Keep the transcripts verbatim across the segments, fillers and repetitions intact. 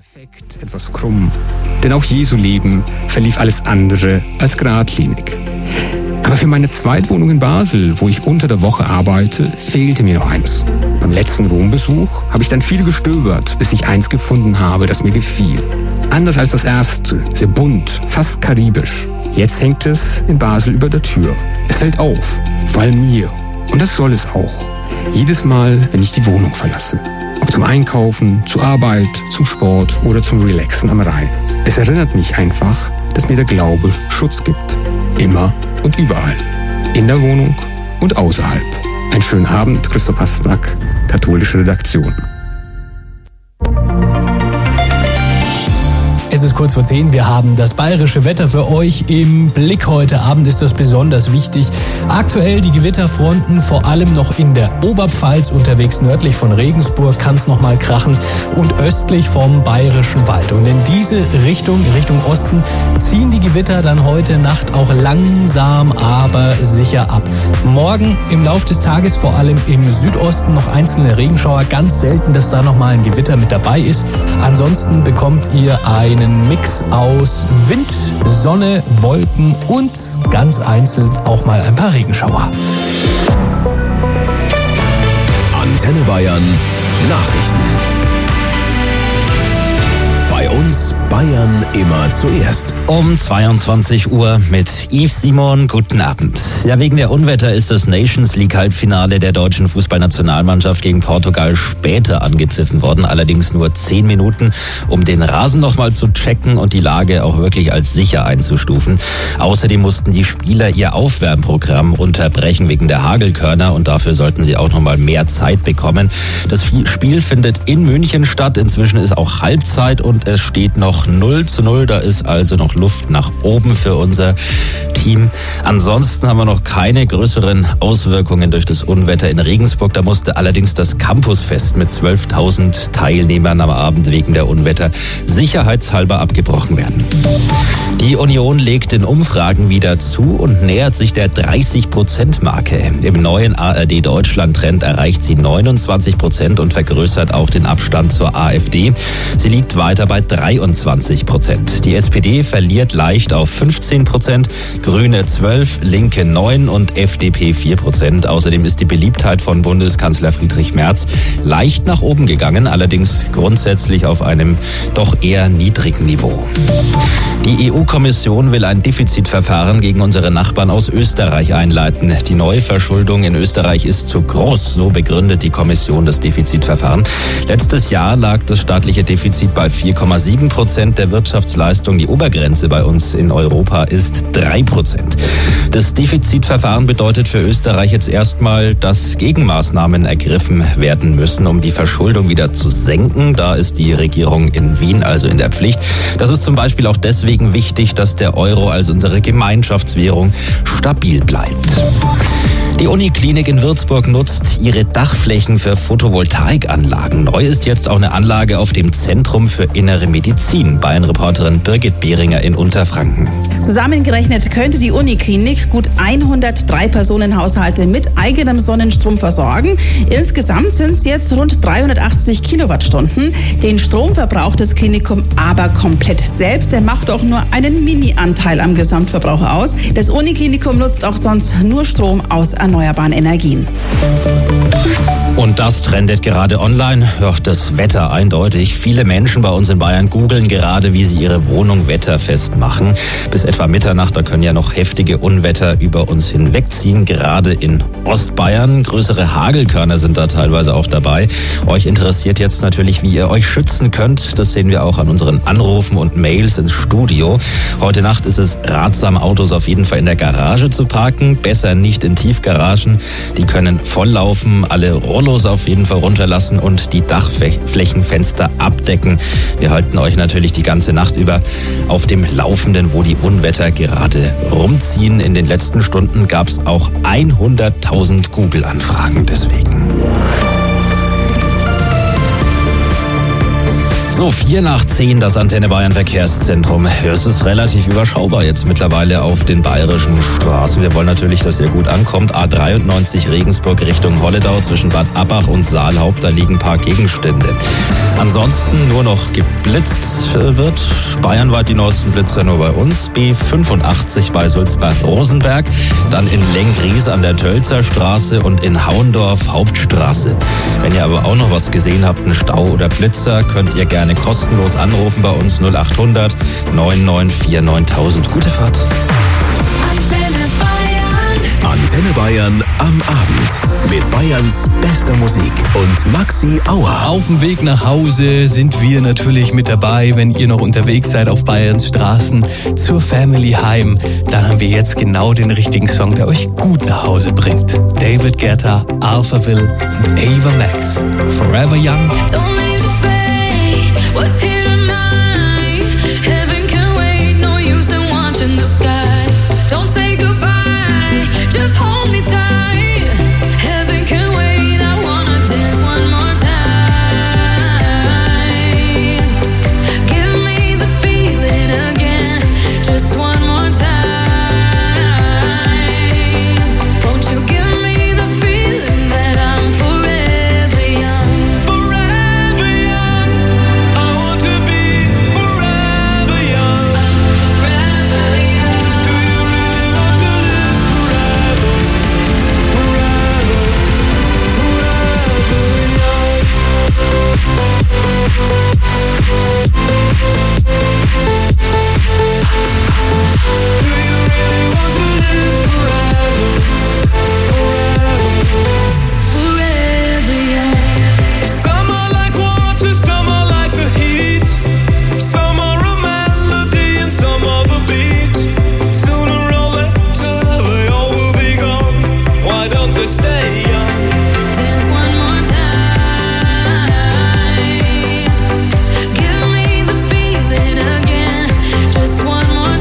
perfekt, etwas krumm, denn auch Jesu Leben verlief alles andere als geradlinig. Aber für meine Zweitwohnung in Basel, wo ich unter der Woche arbeite, fehlte mir noch eins. Beim letzten Rombesuch habe ich dann viel gestöbert, bis ich eins gefunden habe, das mir gefiel. Anders als das erste, sehr bunt, fast karibisch. Jetzt hängt es in Basel über der Tür. Es fällt auf, vor allem mir. Und das soll es auch. Jedes Mal, wenn ich die Wohnung verlasse. Ob zum Einkaufen, zur Arbeit, zum Sport oder zum Relaxen am Rhein. Es erinnert mich einfach, dass mir der Glaube Schutz gibt. Immer und überall. In der Wohnung und außerhalb. Einen schönen Abend, Christoph Pasternak, Katholische Redaktion. Es ist kurz vor zehn, wir haben das bayerische Wetter für euch im Blick. Heute Abend ist das besonders wichtig. Aktuell die Gewitterfronten, vor allem noch in der Oberpfalz, unterwegs nördlich von Regensburg kann es nochmal krachen und östlich vom Bayerischen Wald. Und in diese Richtung, Richtung Osten, ziehen die Gewitter dann heute Nacht auch langsam, aber sicher ab. Morgen im Laufe des Tages vor allem im Südosten noch einzelne Regenschauer. Ganz selten, dass da nochmal ein Gewitter mit dabei ist. Ansonsten bekommt ihr eine einen Mix aus Wind, Sonne, Wolken und ganz einzeln auch mal ein paar Regenschauer. Antenne Bayern Nachrichten. Bei uns Bayern immer zuerst. Um zweiundzwanzig Uhr mit Yves Simon. Guten Abend. Ja, wegen der Unwetter ist das Nations League Halbfinale der deutschen Fußballnationalmannschaft gegen Portugal später angepfiffen worden. Allerdings nur zehn Minuten, um den Rasen nochmal zu checken und die Lage auch wirklich als sicher einzustufen. Außerdem mussten die Spieler ihr Aufwärmprogramm unterbrechen wegen der Hagelkörner und dafür sollten sie auch nochmal mehr Zeit bekommen. Das Spiel findet in München statt. Inzwischen ist auch Halbzeit und es steht noch null zu null. Da ist also noch Luft nach oben für unser Team. Ansonsten haben wir noch keine größeren Auswirkungen durch das Unwetter in Regensburg. Da musste allerdings das Campusfest mit zwölftausend Teilnehmern am Abend wegen der Unwetter sicherheitshalber abgebrochen werden. Die Union legt in Umfragen wieder zu und nähert sich der dreißig Prozent Marke. Im neuen A R D-Deutschland-Trend erreicht sie neunundzwanzig Prozent und vergrößert auch den Abstand zur AfD. Sie liegt weiter bei dreiundzwanzig Prozent. Die S P D verliert leicht auf fünfzehn Prozent, Grüne zwölf, Linke neun und F D P vier Prozent. Außerdem ist die Beliebtheit von Bundeskanzler Friedrich Merz leicht nach oben gegangen, allerdings grundsätzlich auf einem doch eher niedrigen Niveau. Die E U-Kommission will ein Defizitverfahren gegen unsere Nachbarn aus Österreich einleiten. Die Neuverschuldung in Österreich ist zu groß, so begründet die Kommission das Defizitverfahren. Letztes Jahr lag das staatliche Defizit bei vier Komma sieben Prozent der Wirtschaftsleistung. Die Obergrenze bei uns in Europa ist drei Prozent. Das Defizitverfahren bedeutet für Österreich jetzt erstmal, dass Gegenmaßnahmen ergriffen werden müssen, um die Verschuldung wieder zu senken. Da ist die Regierung in Wien also in der Pflicht. Das ist zum Beispiel auch deswegen wichtig, dass der Euro als unsere Gemeinschaftswährung stabil bleibt. Die Uniklinik in Würzburg nutzt ihre Dachflächen für Photovoltaikanlagen. Neu ist jetzt auch eine Anlage auf dem Zentrum für Innere Medizin. Bayern-Reporterin Birgit Behringer in Unterfranken. Zusammengerechnet könnte die Uniklinik gut hundertdrei Personenhaushalte mit eigenem Sonnenstrom versorgen. Insgesamt sind es jetzt rund dreihundertachtzig Kilowattstunden. Den Strom verbraucht das Klinikum aber komplett selbst. Der macht auch nur einen Mini-Anteil am Gesamtverbrauch aus. Das Uniklinikum nutzt auch sonst nur Strom aus erneuerbaren Energien. Und das trendet gerade online. Ja, das Wetter eindeutig. Viele Menschen bei uns in Bayern googeln gerade, wie sie ihre Wohnung wetterfest machen. Bis etwa Mitternacht, da können ja noch heftige Unwetter über uns hinwegziehen. Gerade in Ostbayern. Größere Hagelkörner sind da teilweise auch dabei. Euch interessiert jetzt natürlich, wie ihr euch schützen könnt. Das sehen wir auch an unseren Anrufen und Mails ins Studio. Heute Nacht ist es ratsam, Autos auf jeden Fall in der Garage zu parken. Besser nicht in Tiefgaragen. Die können volllaufen. Alle Rollos auf jeden Fall runterlassen und die Dachflächenfenster abdecken. Wir halten euch natürlich die ganze Nacht über auf dem Laufenden, wo die Unwetter gerade rumziehen. In den letzten Stunden gab es auch hunderttausend Google-Anfragen deswegen. So, vier nach zehn, das Antenne Bayern Verkehrszentrum. Es ist relativ überschaubar jetzt mittlerweile auf den bayerischen Straßen. Wir wollen natürlich, dass ihr gut ankommt. A dreiundneunzig Regensburg Richtung Holledau zwischen Bad Abbach und Saalhaupt, da liegen ein paar Gegenstände. Ansonsten nur noch geblitzt wird bayernweit die neuesten Blitzer nur bei uns. B fünfundachtzig bei Sulzbach-Rosenberg, dann in Lenggries an der Tölzer Straße und in Hauendorf Hauptstraße. Wenn ihr aber auch noch was gesehen habt, einen Stau oder Blitzer, könnt ihr gerne kostenlos anrufen bei uns null acht hundert neun neun vier neuntausend. Gute Fahrt. Antenne Bayern. Antenne Bayern am Abend mit Bayerns bester Musik und Maxi Auer. Auf dem Weg nach Hause sind wir natürlich mit dabei, wenn ihr noch unterwegs seid auf Bayerns Straßen zur Family Heim. Dann haben wir jetzt genau den richtigen Song, der euch gut nach Hause bringt. David Guetta, Alphaville und Ava Max. Forever Young. Don't leave the fate, what's here tonight? Heaven can wait, no use in watching the sky. Don't say goodbye, just hold me tight. Heaven can wait, I wanna dance one more time. Give me the feeling again, just one more time. Won't you give me the feeling that I'm forever young? Forever young, I want to be forever young. Forever young. Do you really want to live forever? Forever, forever young. Do you really want to live forever? Forever. Forever young. Some are like water, some are like the heat. Some are a melody and some are the beat. Sooner or later they all will be gone. Why don't they stay young? Dance one more time. Give me the feeling again, just one more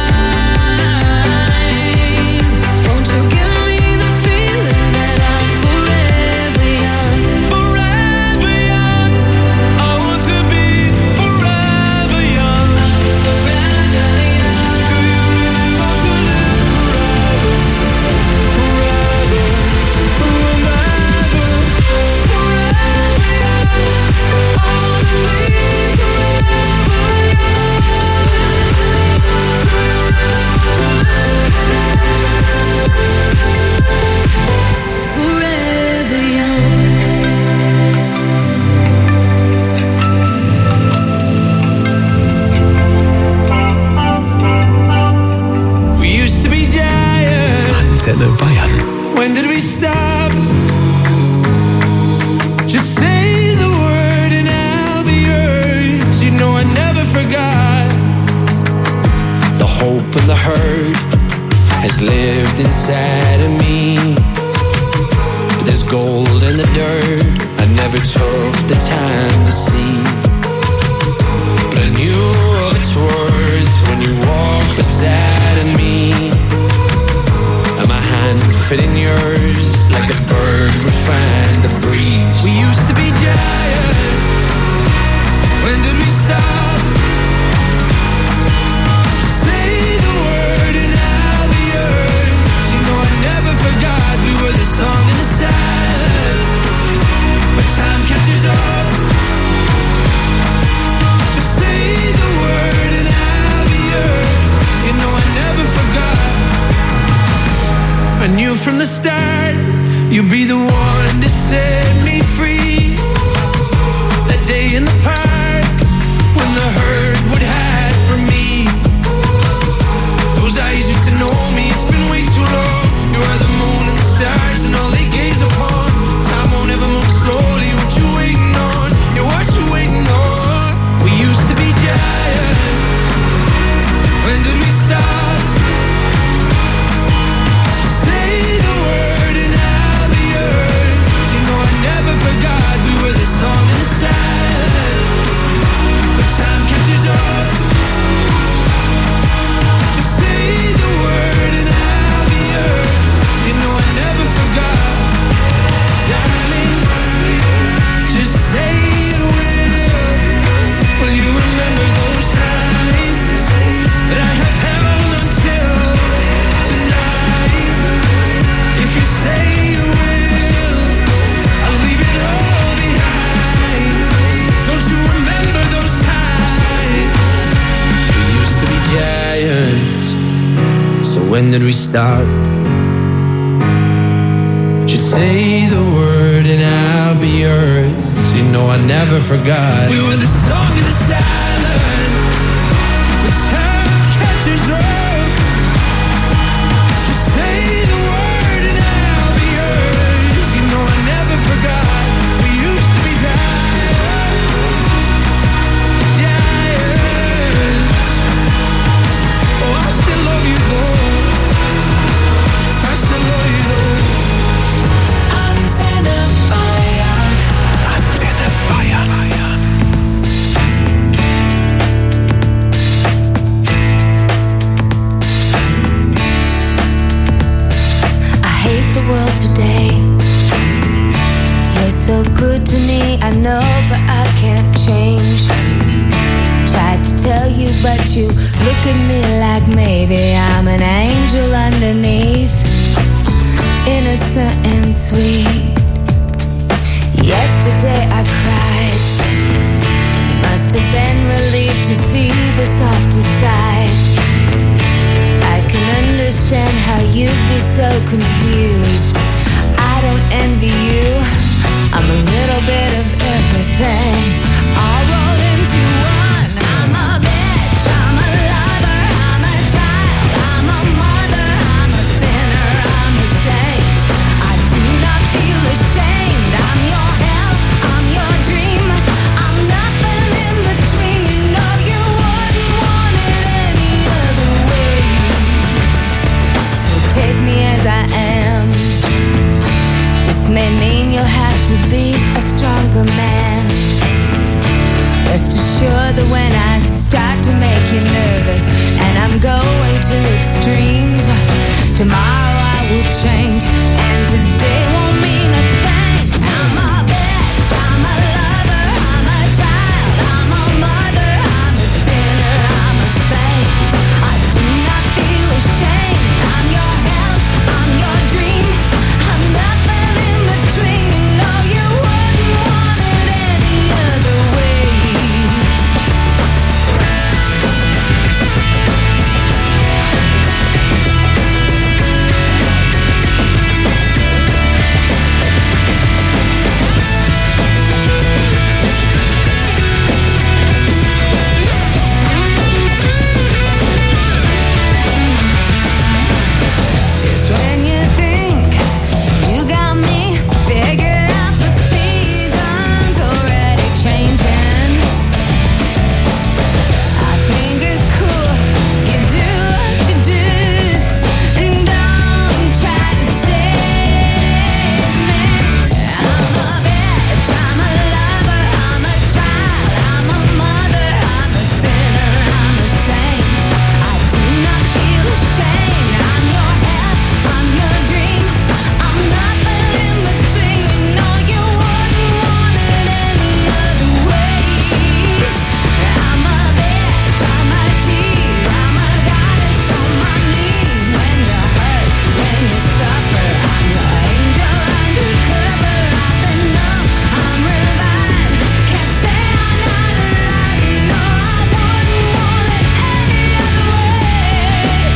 time. Won't you give me the feeling that I'm forever young? Forever young, I want to be forever young. Forever young. Do you really want to live forever? Forever, forever, forever young. I want to be forever young. We used to be giants. Antenne Bayern. When did we stop? Just say the word and I'll be yours. You know I never forgot. The hope and the hurt has lived inside of me. But there's gold in the dirt I never took the time to see. But I knew of its worth when you walked beside me. And my hand fit in yours like a bird would find the breeze. We used to be giants. When did we stop? Say the word and I'll be yours. You know I never forgot we were the song in the silence. But time catches up. Just say the word and I'll be yours. You know I never forgot. I knew from the start you'd be the one to set me free. That day in the park when the herd would hide from me. Those eyes used to know me, it's been way too long. You are the moon and the stars and all they gaze upon. Time won't ever move slowly, what you waiting on? Yeah, what you waiting on? We used to be giants. When did we stop? Say the word and I'll be yours. when did we start? Just say the word and I'll be yours. You know I never forgot. We were the song of the silence, the time catches up. Just say the word and I'll be yours. You know I never forgot. We used to be giants, giants. Oh, I still love you though. I still love you though. Antenne Bayern. Antenne Bayern. I hate the world today. You're so good to me, I know, but I can't change. Tried to tell you, but you look at me like maybe I'm an angel underneath, innocent and sweet. Yesterday I cried. It must have been relieved to see the softer side. I can understand how you'd be so confused. I don't envy you. I'm a little bit of everything, all rolled into one. I'm a bitch, I'm a lover, I'm a child, I'm a mother, I'm a sinner, I'm a saint. I do not feel ashamed. I'm your hell, I'm your dream. I'm nothing in between. You know you wouldn't want it any other way. So take me as I am. This may mean you'll have to be a stronger man. Rest assured that when I start to make you nervous and I'm going to extremes, tomorrow I will change and today won't mean a thing. I'm a bitch, I'm a lover, I'm a child, I'm a mother, I'm a sinner, I'm a saint. I do not feel ashamed. I'm your hell, I'm your dream. I'm nothing in between. You know you wouldn't want it any other way. Just when you think you got me figured out, the season's already changing. I think it's cool you do what you do, and don't try to save me. I'm a bitch, I'm a lover, I'm a child, I'm a mother, I'm a sinner, I'm a saint. I do not feel ashamed. I'm your hell, I'm your dream. I'm nothing in between. You know you wouldn't want it any other way. I'm a bitch, I'm a tease, I'm a goddess on my knees. When you hurt, when you suffer, I'm your angel undercover. I've been numb, I'm revived. Can't say I'm not alive. You know I wouldn't want it any other way.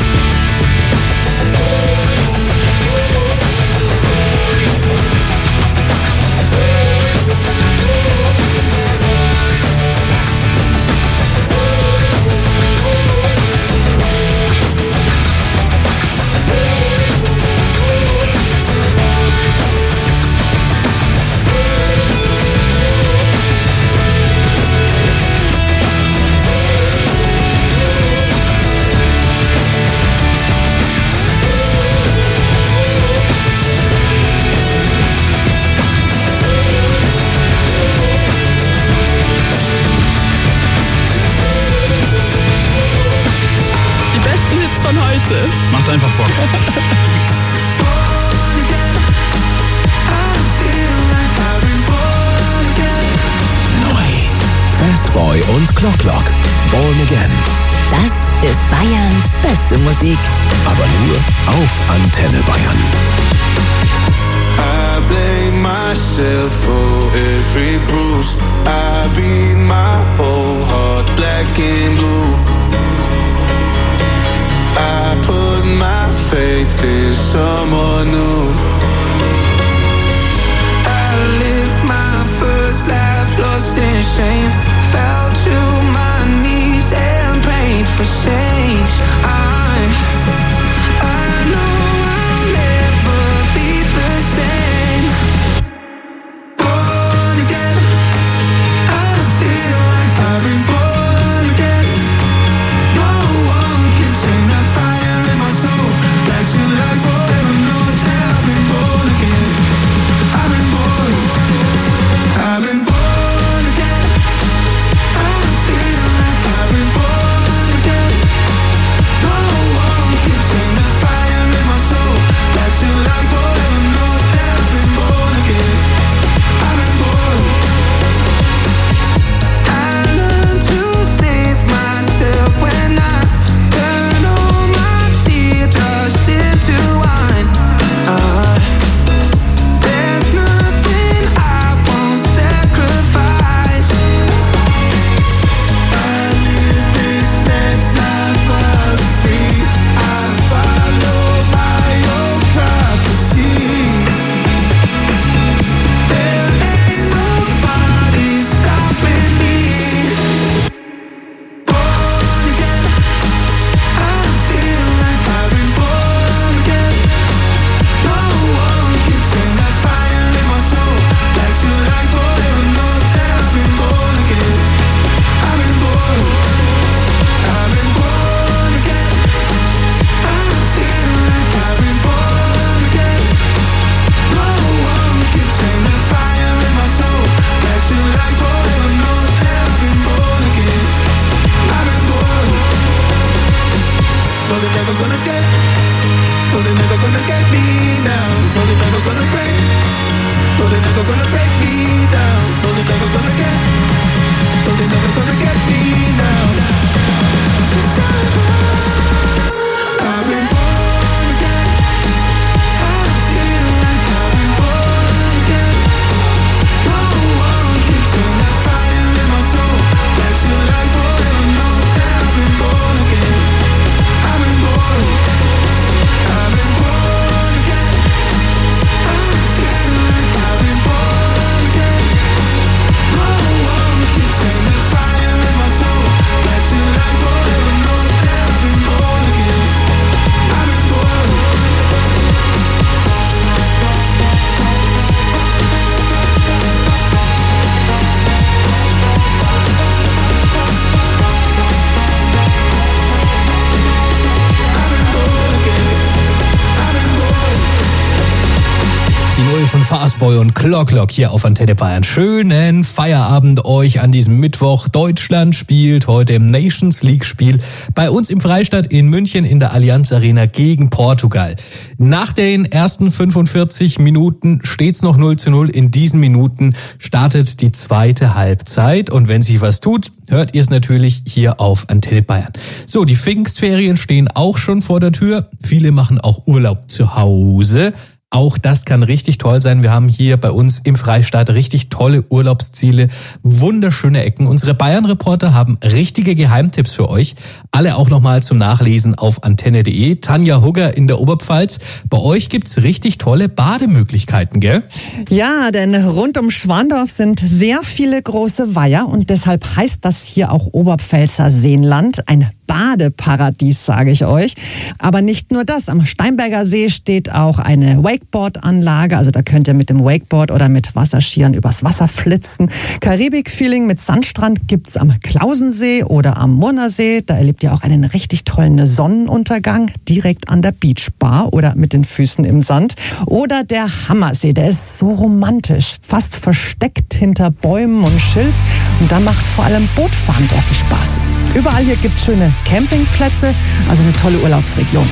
Die besten Hits von heute. Macht einfach Bock. Neu. Fastboy und Clock Clock. Born Again. Das ist Bayerns beste Musik. Aber nur auf Antenne Bayern. I blame myself for every bruise. I beat my whole heart black and blue. I put my with someone new. I lived my first life lost in shame, fell to my knees and prayed for change. I, I know I'll never be the same. Born again, I feel like I've been born again. No one can turn that fire in my soul back to life forever knows that I've been born again. I've been born, I've been born again. I feel like I've been born again. No one can turn that fire in my soul back to life forever knows that I've been born again. I've been born. I learned to save myself when I turn all my teardrops into wine. Uh, there's nothing I won't sacrifice. I live this next life but free. I follow my own prophecy. There ain't nobody stopping me. Born again, I feel like I've been born again. No one can turn that fire in my soul back to life forever knows that I've been born again. I've been born, I've been born again. I feel like I've been born again. No one can turn that fire in my soul back to life forever knows that I've been born again. I've been born. No, they're never gonna get. No, they're never gonna get me now. No, they're never gonna break. No, they're never gonna break me down. No, they're never gonna get. No, they're never gonna get me now. 'Cause I've been born again. I feel like I've been born again. No one can turn that fire in my soul back to life forever knows that I've been born again. I've been born. I've been born again. I feel like I've been born again. No one can turn that fire in my soul back to life forever knows that I've been born again. I've been born. Die neue von Fastboy und Clock Clock hier auf Antenne Bayern. Schönen Feierabend euch an diesem Mittwoch. Deutschland spielt heute im Nations League Spiel bei uns im Freistadt in München in der Allianz Arena gegen Portugal. Nach den ersten fünfundvierzig Minuten steht's noch null zu null. In diesen Minuten startet die zweite Halbzeit und wenn sich was tut, hört ihr es natürlich hier auf Antenne Bayern. So, die Pfingstferien stehen auch schon vor der Tür. Viele machen auch Urlaub zu Hause. Auch das kann richtig toll sein. Wir haben hier bei uns im Freistaat richtig tolle Urlaubsziele, wunderschöne Ecken. Unsere Bayern-Reporter haben richtige Geheimtipps für euch. Alle auch nochmal zum Nachlesen auf antenne punkt de. Tanja Hugger in der Oberpfalz. Bei euch gibt's richtig tolle Bademöglichkeiten, gell? Ja, denn rund um Schwandorf sind sehr viele große Weiher und deshalb heißt das hier auch Oberpfälzer Seenland. Ein Badeparadies, sage ich euch. Aber nicht nur das. Am Steinberger See steht auch eine Wakeboard-Anlage. Also da könnt ihr mit dem Wakeboard oder mit Wasserskiern übers Wasser flitzen. Karibik-Feeling mit Sandstrand gibt's am Klausensee oder am Murnersee. Da erlebt ihr auch einen richtig tollen Sonnenuntergang direkt an der Beachbar oder mit den Füßen im Sand. Oder der Hammersee, der ist so romantisch, fast versteckt hinter Bäumen und Schilf. Und da macht vor allem Bootfahren sehr viel Spaß. Überall hier gibt's schöne Campingplätze, also eine tolle Urlaubsregion.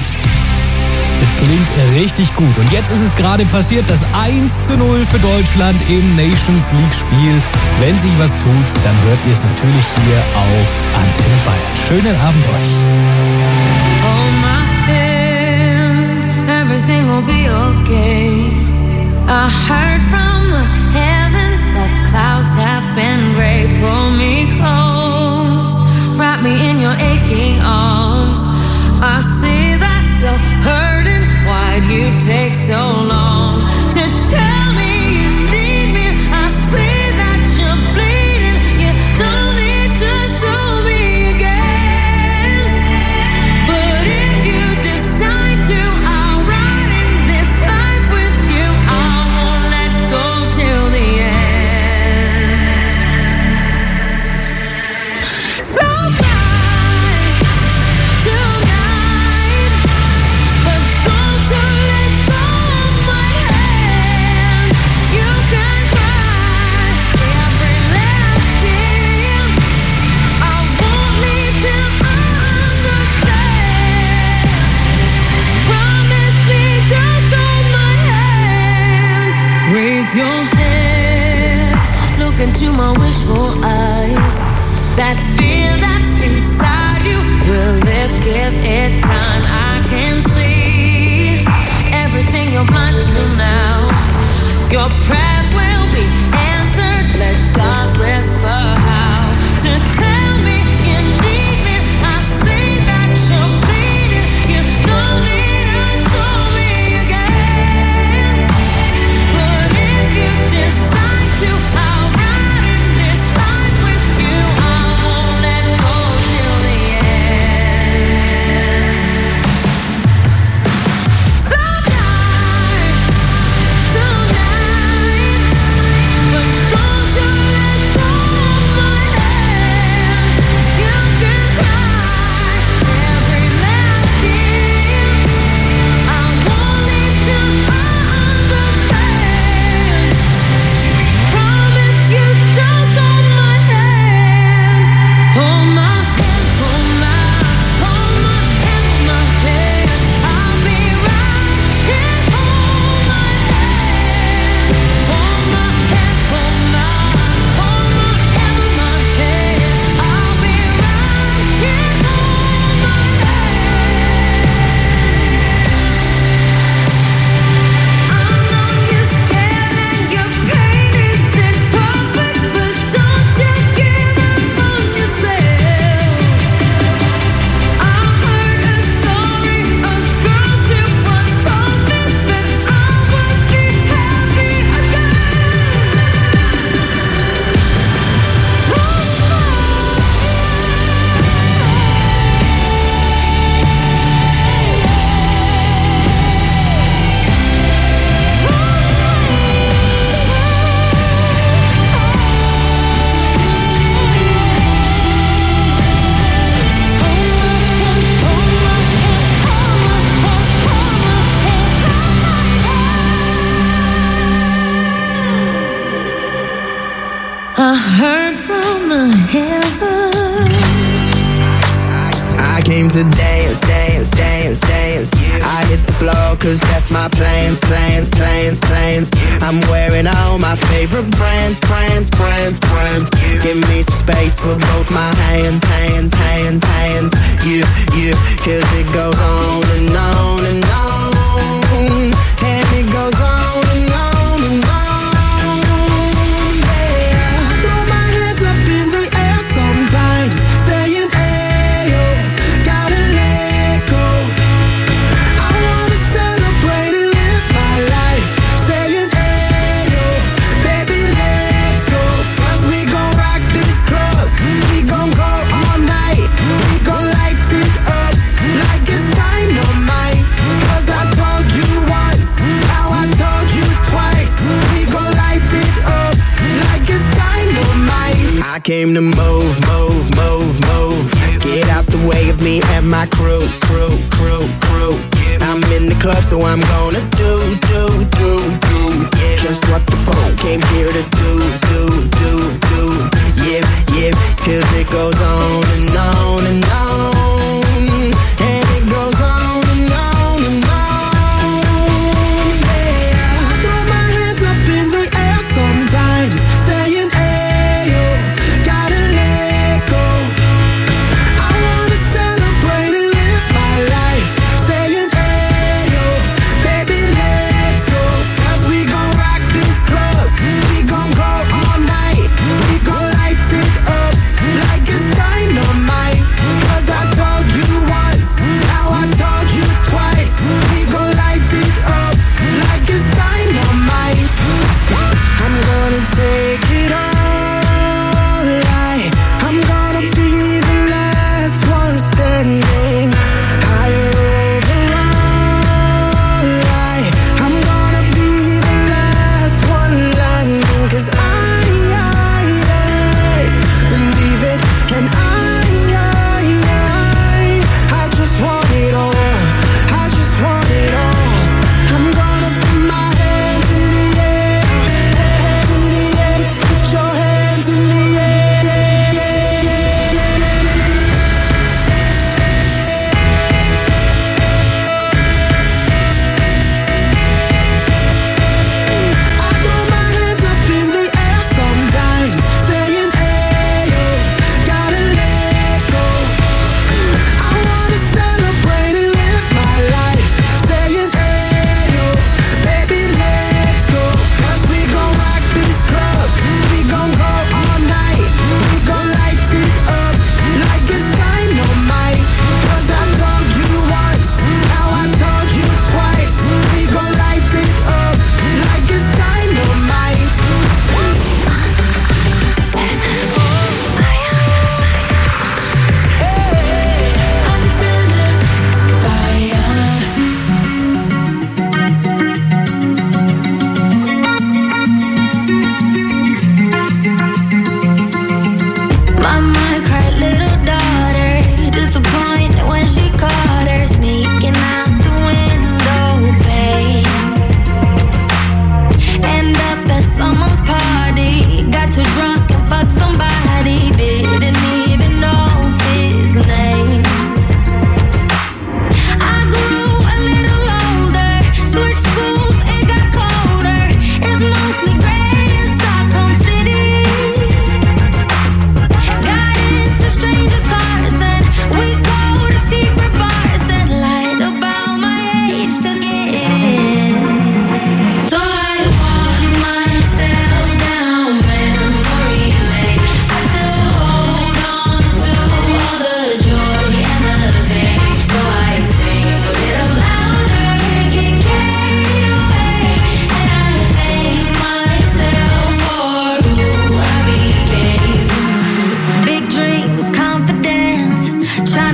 Das klingt richtig gut. Und jetzt ist es gerade passiert, das eins zu null für Deutschland im Nations League Spiel. Wenn sich was tut, dann hört ihr es natürlich hier auf Antenne Bayern. Schönen Abend euch. Hold my hand, everything will be okay. I heard from the heavens that clouds have been gray. Pull me close, wrap me in your aching arms. I see that you're hurting. Why Why'd you take so long to tell me you need me? I see that you're bleeding. You don't need to show me again. But if you decide to, I'll ride in this life with you. I won't let go till the end. So cry tonight, but don't you let go of my hand. You can cry every last tear. I won't leave till I understand. Promise me, just hold my hand. Raise your head, look into my wishful eyes. That fear that's inside you will lift, give it time. I can see everything you're blind to now. Your prayers will be answered. Let God whisper how to tell me you need me. I see that you're bleeding. You don't need to show me again. But if you decide to, I'll ride in this life with you. I won't let go till the end. So die tonight, but don't you let go of my hand. You can cry every last tear. I won't leave till I understand. Promise you, just hold my hand. Hold my hand, hold my, hold my hand, my hand. I'll be right here. Hold my hand, hold my hand, hold my, hold my hand, my hand. I'll be right here. Hold my hand. I know you're scared and your pain isn't perfect, but don't you give up on yourself. I heard a story, a girl she once told me that I would be happy again. I heard from the heavens. I came to dance, dance, dance, dance. I hit the floor cause that's my plans, plans, plans, plans. I'm wearing all my favorite brands, brands, brands, brands. Give me some space for both my hands, hands, hands, hands. You, you, cause it goes on and on and on. And it goes on and on and on. Yeah. Throw my hands up in the air sometimes, saying, ayo, gotta let go. I wanna celebrate and live my life, saying, ayo, baby, let's go. Cause we gon' rock this club, we gon' go all night. We gon' light it up like it's dynamite. Cause I told you once, now I told you twice. We gon' light it up like it's dynamite. I came to move, move, move, move. Get out the way of me and my crew, crew, crew, crew. I'm in the club, so I'm gonna do, do, do, do. Just what the phone came here to do, do, do, do. Yeah, yeah, cause it goes on and on and on. And it goes on and on and on. Yeah, throw my hands up in the air sometimes, saying, ayo, gotta let go. I wanna celebrate and live my life, saying, ayo, baby, let's go. Cause we gon' rock this club, we gon' go all night. We gon' light it up like it's dynamite.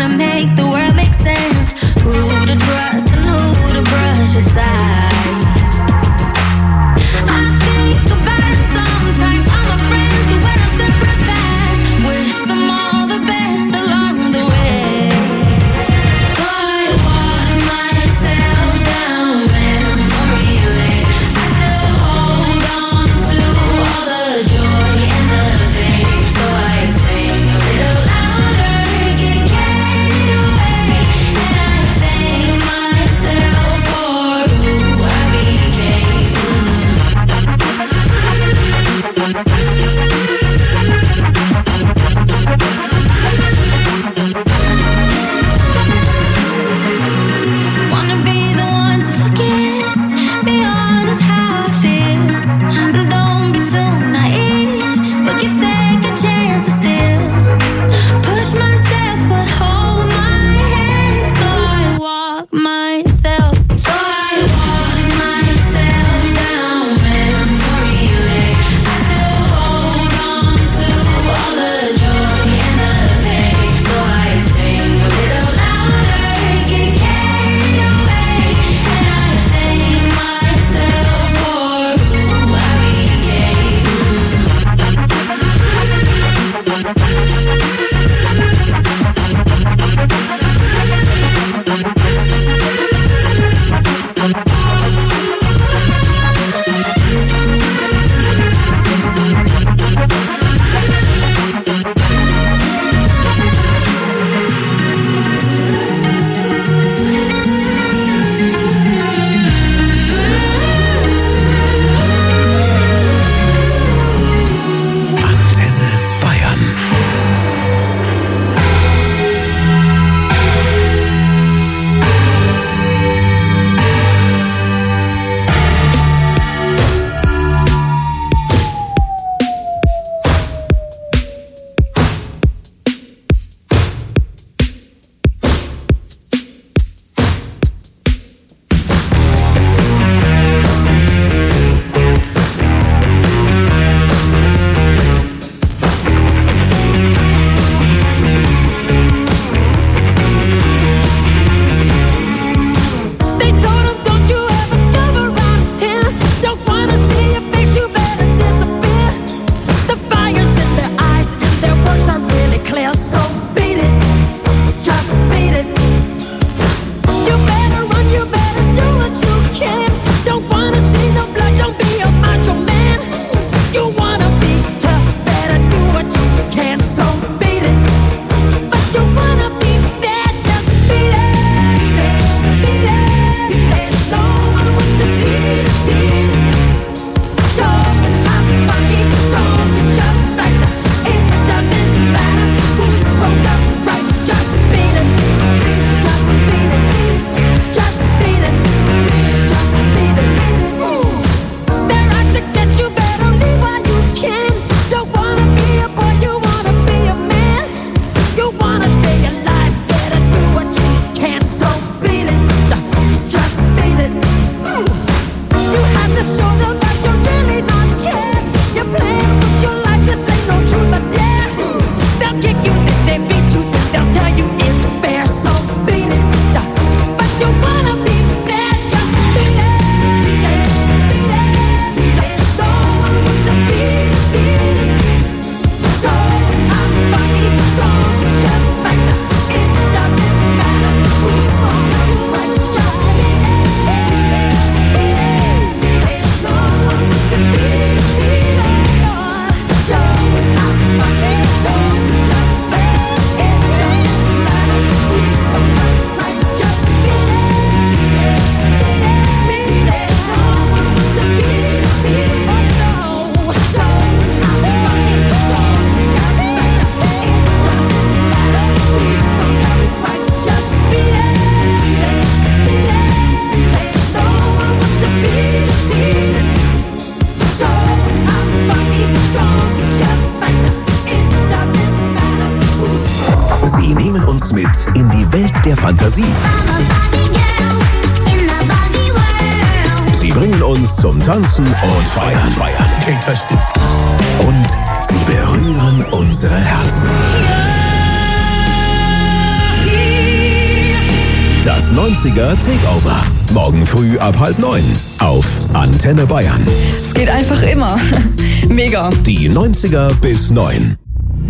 to make the world make sense. Who to trust and who to brush aside. I think about it sometimes. All my friends who went on separate paths. Wish them all the best along the way. So I walk myself down memory lane. I still hold on to all the joy and the pain. So I sing a little louder, get carried away, and I thank myself for who I became. Wanna be the one to forget, be honest how I feel. Don't be too naive, but give second chances still. Push myself, but hold my hand. So I walk myself, so I walk myself down memory lane. I still hold on to all the joy and the pain. So I sing a little louder, get carried away, and I thank myself for who I Antenne Bayern. They told him, don't you ever come around here. Don't wanna see your face, you better disappear. The fire's in their eyes and their words are really clear. So beat it, just beat it. You better run, you better do what you can. Don't wanna see no blood, don't be a macho man. You wanna be tough, better do what you can. So beat it, but you wanna be bad, just beat it. Beat it, beat it. No one wants to beat it, beat it. Show me how funky, strong is your factor. It doesn't matter who spoke up right. Just beat it, just beat it, just beat it, just beat it, beat it. They're out to get you, better leave while you can. Don't wanna be a boy, you wanna be a man. You wanna stay alive, better do what you can. So beat it, just beat it. You have to show them that you're really not scared. You're playing with your life, this ain't no truth or dare. They'll kick you, then they beat you, then they'll tell you it's fair. So beat it, but you wanna be bad, just beat it. Beat it, beat it, beat it. No one wants to beat it, beat it. Show how funky, strong is your factor. It doesn't matter who's wrong or right. Just beat it, beat it, beat it, beat it. No one wants to beat it, beat it. Show how funky, strong is your factor. It doesn't matter who's wrong or right. Just beat it, beat it, beat it. No one wants to beat it, beat it. No. Show how funky, strong is your factor. It doesn't matter who's wrong or right. Just beat it, beat it, beat it, beat it. No one wants to beat it, beat it. Show how funky, strong is your factor. It doesn't matter who's wrong. Sie nehmen uns mit in die Welt der Fantasie. Sie bringen uns zum Tanzen und Feiern. Feiern. Und sie berühren unsere Herzen. Yeah. Das neunziger Takeover. Morgen früh ab halb neun auf Antenne Bayern. Es geht einfach immer. Mega. Die neunziger bis neun.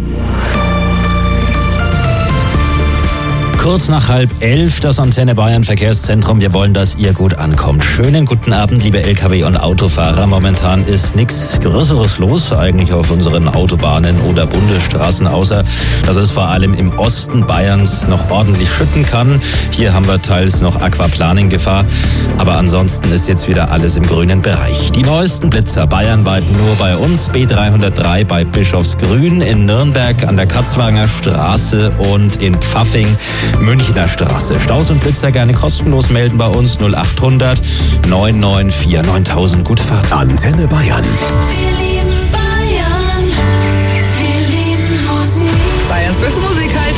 Kurz nach halb elf, das Antenne Bayern Verkehrszentrum. Wir wollen, dass ihr gut ankommt. Schönen guten Abend, liebe L K W- und Autofahrer. Momentan ist nichts Größeres los, eigentlich auf unseren Autobahnen oder Bundesstraßen, außer dass es vor allem im Osten Bayerns noch ordentlich schütten kann. Hier haben wir teils noch Aquaplaning-Gefahr, aber ansonsten ist jetzt wieder alles im grünen Bereich. Die neuesten Blitzer bayernweit nur bei uns. B dreihundertdrei bei Bischofsgrün, in Nürnberg an der Katzwanger Straße und in Pfaffing Münchner Straße. Staus und Blitzer gerne kostenlos melden bei uns null acht hundert neun neun vier neuntausend. Gute Fahrt. Antenne Bayern. Wir lieben Bayern. Wir lieben Musik. Bayerns beste Musik halt.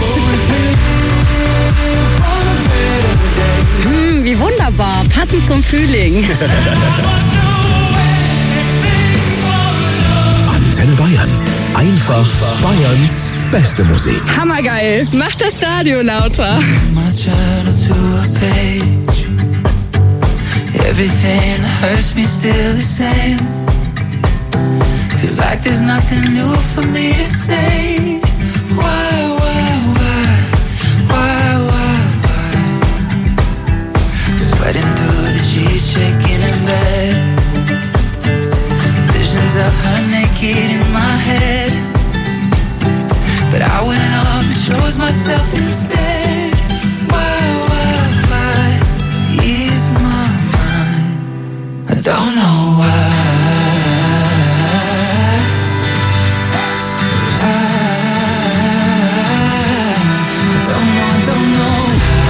Hm, wie wunderbar. Passend zum Frühling. Antenne Bayern. Einfach Bayerns beste Musik. Hammergeil. Mach das Radio lauter. My journal to a page. Everything that hurts me still the same. Feels like there's nothing new for me to say. Why, why, why, why, why, why? Sweating through the sheets, shaking in bed. Visions of her naked in my head. But I went off and chose myself instead. Why, why, why ease my mind? I don't know why. I, I don't know, I don't know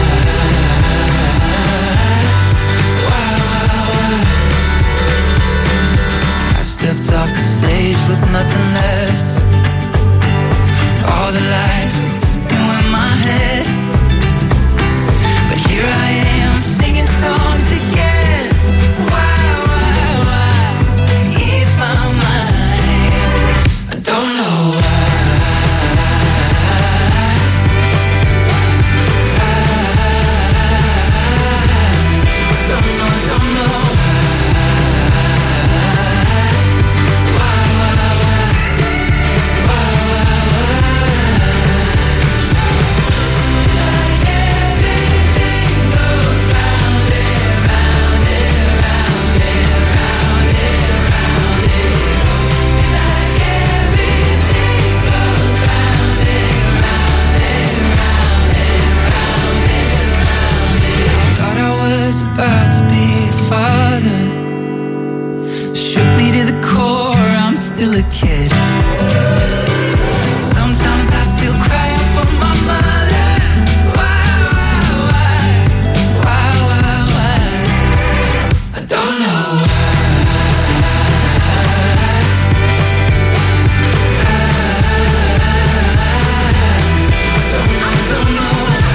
why, why, why. I stepped off the stage with nothing left. All the lights were in my head, but here I am singing songs again. Why, why, why ease my mind? I don't know why. I don't know, I don't know why, why, why, why, why. About to be a father, shook me to the core. I'm still a kid. Sometimes I still cry out for my mother. Why, why, why, why, why, why? I don't know I don't know, I don't know.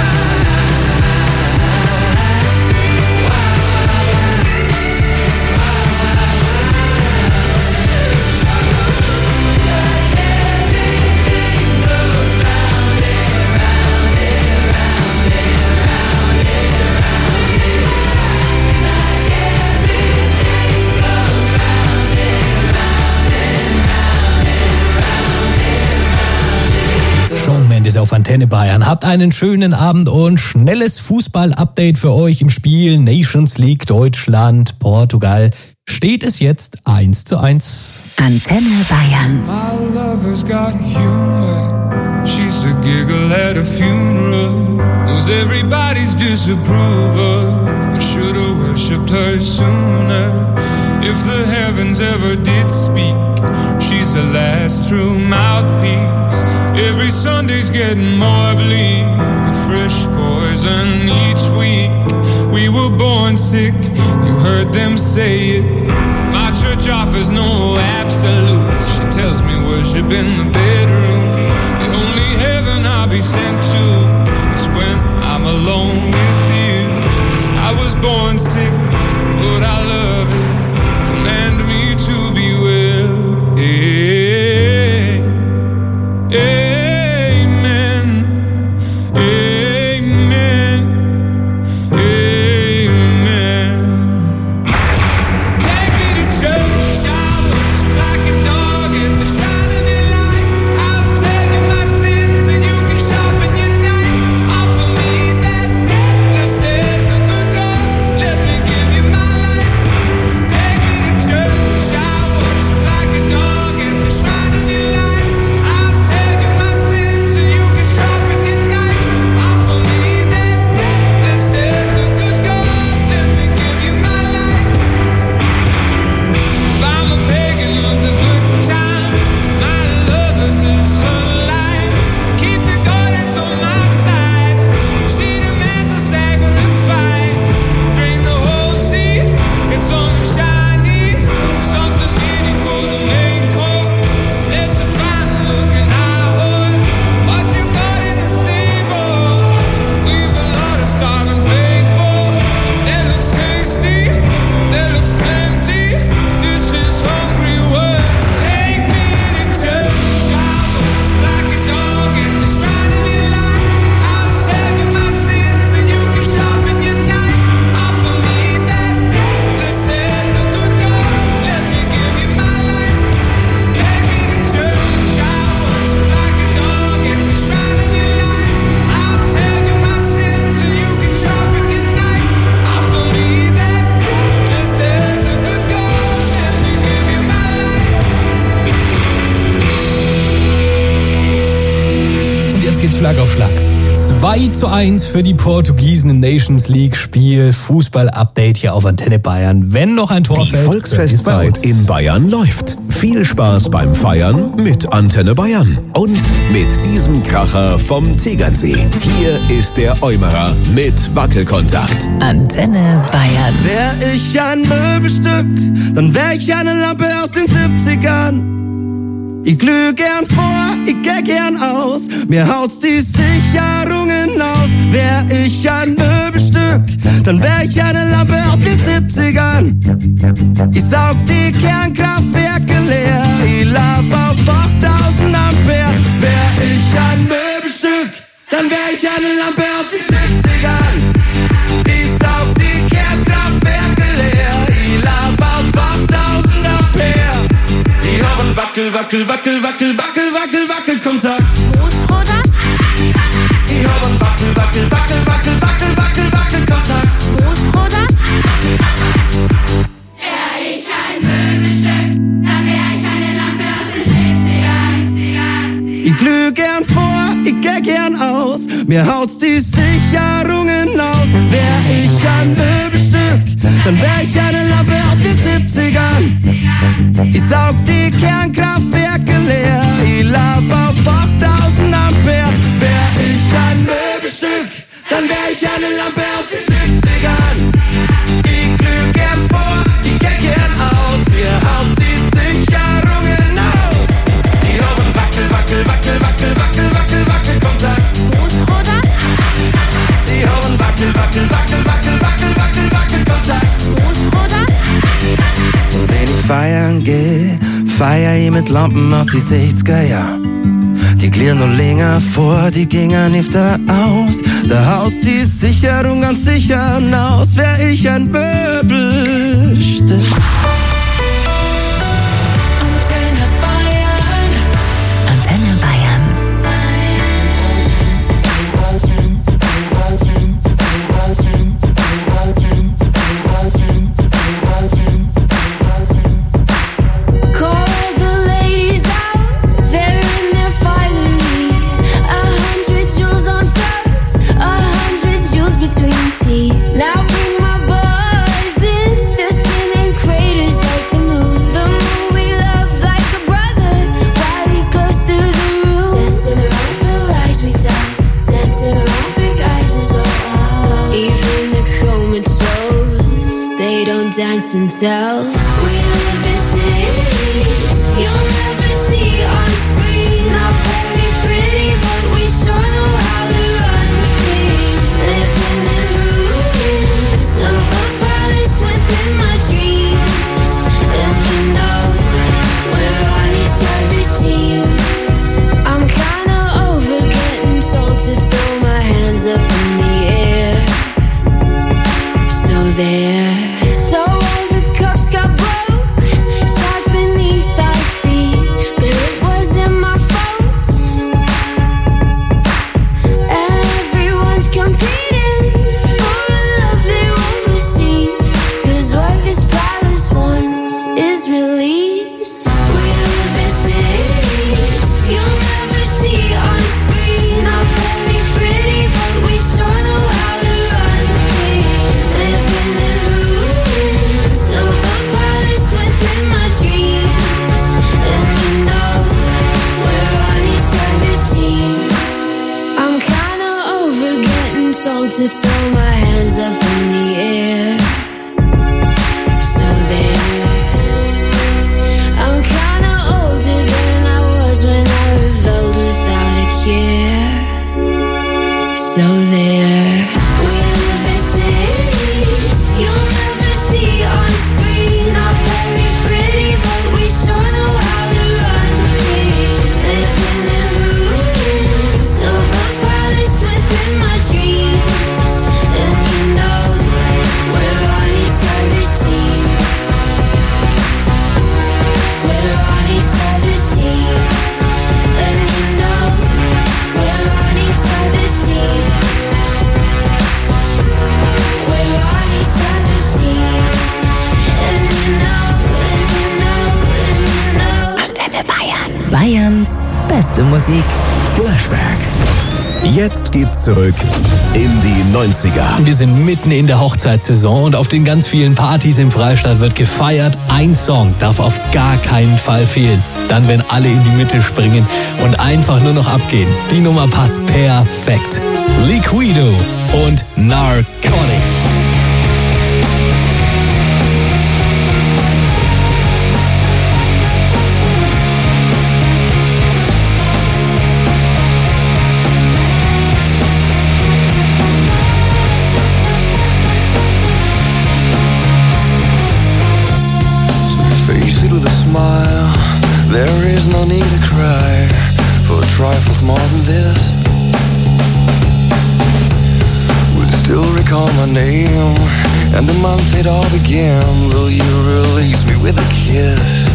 Shawn Mendes auf Antenne Bayern. Habt einen schönen Abend und schnelles Fußball-Update für euch im Spiel Nations League Deutschland, Portugal. Steht es jetzt eins zu eins. Antenne Bayern. My lover's got humor. She's a giggle at a funeral. Knows everybody's disapproval. I should've worshipped her sooner. If the heavens ever did speak, she's the last true mouthpiece. Every Sunday's getting more bleak. A fresh poison each week. We were born sick, you heard them say it. My church offers no absolutes. She tells me worship in the bedroom. The only heaven I'll be sent to is when I'm alone with you. I was born sick, but I love it. Command me to be well. Hey, amen, amen, amen. zwei zu eins für die Portugiesen im Nations League Spiel. Fußball-Update hier auf Antenne Bayern. Wenn noch ein Tor Die fällt, Volksfestzeit in Bayern läuft. Viel Spaß beim Feiern mit Antenne Bayern. Und mit diesem Kracher vom Tegernsee. Hier ist der Eumerer mit Wackelkontakt. Antenne Bayern. Wär ich ein Möbelstück, dann wär ich eine Lampe aus den siebzigern. Ich glüh gern vor, ich geh gern aus, mir haut's die Sicherungen aus. Wär ich ein Möbelstück, dann wär ich eine Lampe aus den siebzigern. Ich saug die Kernkraftwerke leer, ich lauf auf achttausend Ampere. Wär ich ein Möbelstück, dann wär ich eine Lampe aus den siebzigern. Ich saug die Kernkraftwerke leer, ich lauf auf achttausend Ampere. Ich hab einen Wackel, Wackel, Wackel, Wackel, Wackel, Wackel, Wackelkontakt. Großbruder, Ich hab einen Wackel, Wackel, Wackel, Wackel, Wackel, Wackel, Wackelkontakt. Großbruder, Wär ich ein Möbelstück, dann wär ich eine Lampe aus den siebzigern. Ich glüh gern vor, ich geh gern aus, mir haut's die Sicherungen aus. Wär ich ein Möbelstück, dann wär ich eine Lampe aus den siebzigern. Ich saug die Kernkraftwerke leer, ich lauf auf achttausend Ampere. Wär ich ein Möbelstück, dann wär ich eine Lampe aus den siebzigern. Ich glüh gern vor, ich geh gern aus, mir haut's die Sicherungen aus. Ich hab einen Wackel, Wackel, Wackel, Wackel, Wackel, Wackel, Wackelkontakt. Großbruder, Ich hab einen Wackel, Wackel, Wackel, Wackel, Wackel, Wackel, Wackelkontakt. Großbruder, Und wenn ich feiern geh, feier ich mit Lampen aus die sechziger Jahr. Die klirren noch länger vor, die gingen öfter aus. Da haut's die Sicherung ganz sicher aus. Wär ich ein Möbelstück. Antenne Bayern, Antenne Bayern. call the ladies out, they're in their finery. A hundred jewels on throats, a hundred jewels between teeth. Now bring my boys in, their skin and craters like the moon. The moon we love like a brother, while he glows through the room. Dancing around the lies we tell, dancing around big eyes as well. Even the comatose, they don't dance and tell. We live in cities you'll never see on screen. Not very pretty, but we sure know how to run free. Living in ruins of a palace within my dreams. And you know we're on each other's team. I'm kinda over getting told to throw my hands up in the air. So there. So all the cups got broke, shots beneath our feet, but it wasn't my fault. And everyone's competing for a love they won't receive, 'cause what this palace wants is release. We live in cities you'll never see on screen. Not very pretty, but we sure know how to run free. Living in ruins of a palace within my dreams. And you know we're on each other's team. I'm kinda over getting told to throw my hands up in the air. So there. I'm kinda older than I was when I rebelled without a care. So there. We live in cities you'll never see on screen. Not very pretty, but we sure know how to run free. Living in ruins of a palace within my dreams. And you know we're on each other's team. We're on each other's team. And you know we're on each other's team. We're on each other's team. And you know, and you know, and you know. Antenne Bayern. Bayerns beste Musik. Flashback. Jetzt geht's zurück in die neunziger. Wir sind mitten in der Hochzeitssaison und auf den ganz vielen Partys im Freistaat wird gefeiert. Ein Song darf auf gar keinen Fall fehlen. Dann, wenn alle in die Mitte springen und einfach nur noch abgehen. Die Nummer passt perfekt. Liquido und Narcotics. There is no need to cry for trifles more than this. Will you still recall my name and the month it all began? Will you release me with a kiss?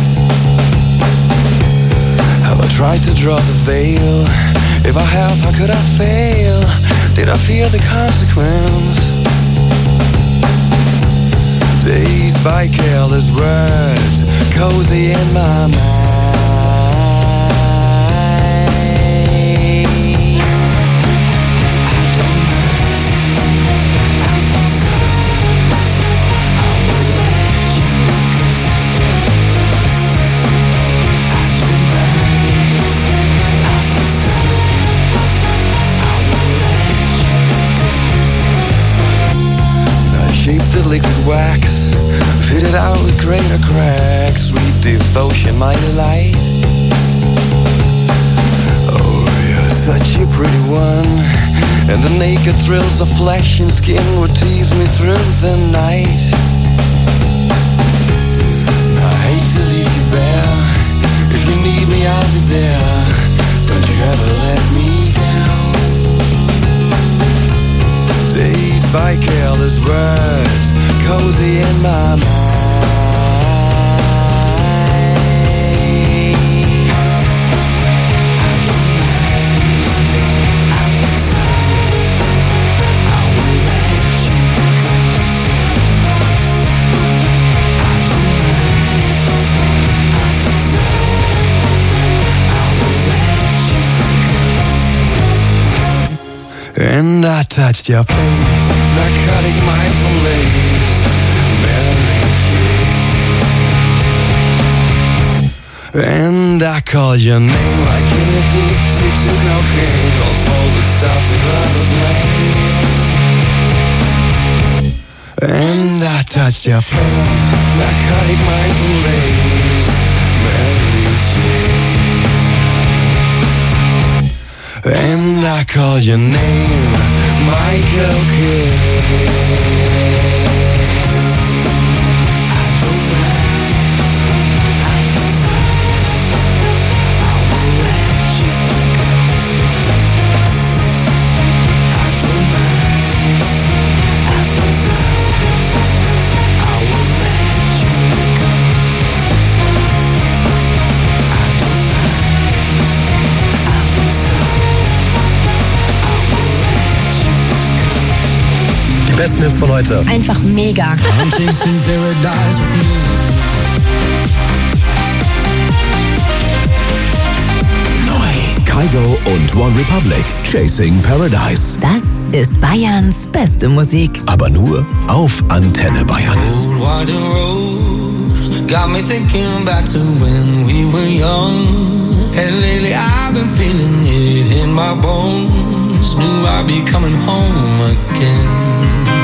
Have I tried to draw the veil? If I have, how could I fail? Did I fear the consequence? Dazed by careless words, cozy in my mind. The liquid wax, fitted out with greater cracks, sweet devotion, my delight. Oh, you're such a pretty one, and the naked thrills of flesh and skin would tease me through the night. I hate to leave you bare. If you need me, I'll be there. Don't you ever let me down. Dazed by careless words, cozy in my mind. And I touched your face, narcotic mindful lace, Mary Jane. And I called your name like an addicted to cocaine, calls all the stuff without a blame. And I touched your face, narcotic mindful lace, Mary Jane. And I call your name, Michael Kidd. Die besten Hits von heute. Einfach mega. Neu. Kygo und One Republic, Chasing Paradise. Das ist Bayerns beste Musik. Aber nur auf Antenne Bayern. Old winding road got me thinking back to when we were young. And lately I've been feeling it in my bones. Knew I'd be coming home again.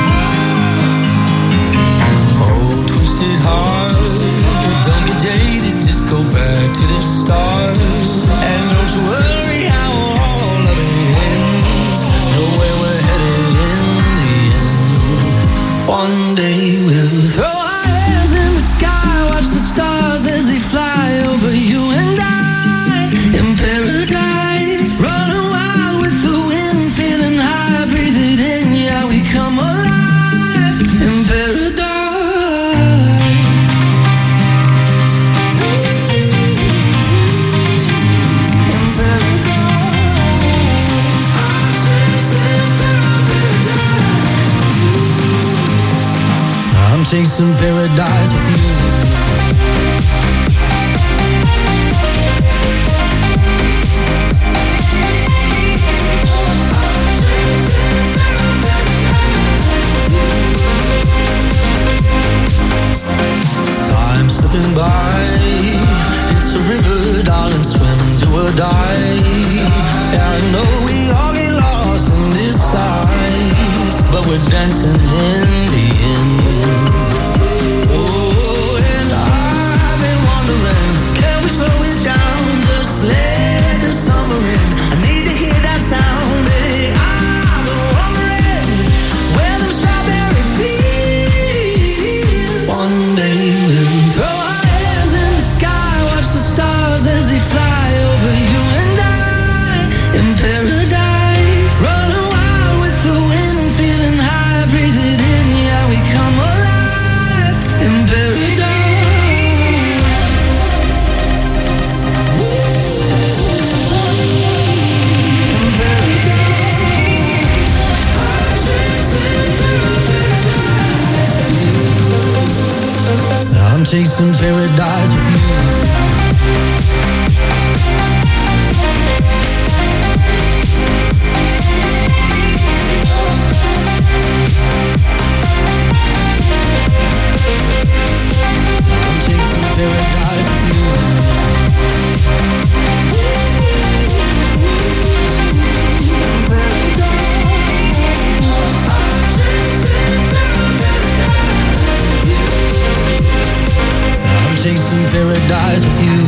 Oh, twisted heart, don't get jaded, just go back to the start. And don't you worry how all of it ends. Know where we're headed in the end. One day we'll throw our hands in the sky, watch the stars as they fly over you and I in paradise. Running wild with the wind, feeling high, breathe it in, yeah, we come alive in paradise. I'm chasing paradise with you. we're dancing in the end. Oh, and I've been wondering, can we slow it down? Just let the summer in. I need to hear that sound. Hey, I've been wondering where them strawberry fields. One day we'll throw our hands in the sky, watch the stars as they fly over you and I in paradise. Running wild with the wind, feeling high, breathe it in, yeah, we come alive in paradise. I'm chasing paradise with you. I'm chasing paradise with you. I'm chasing paradise with you.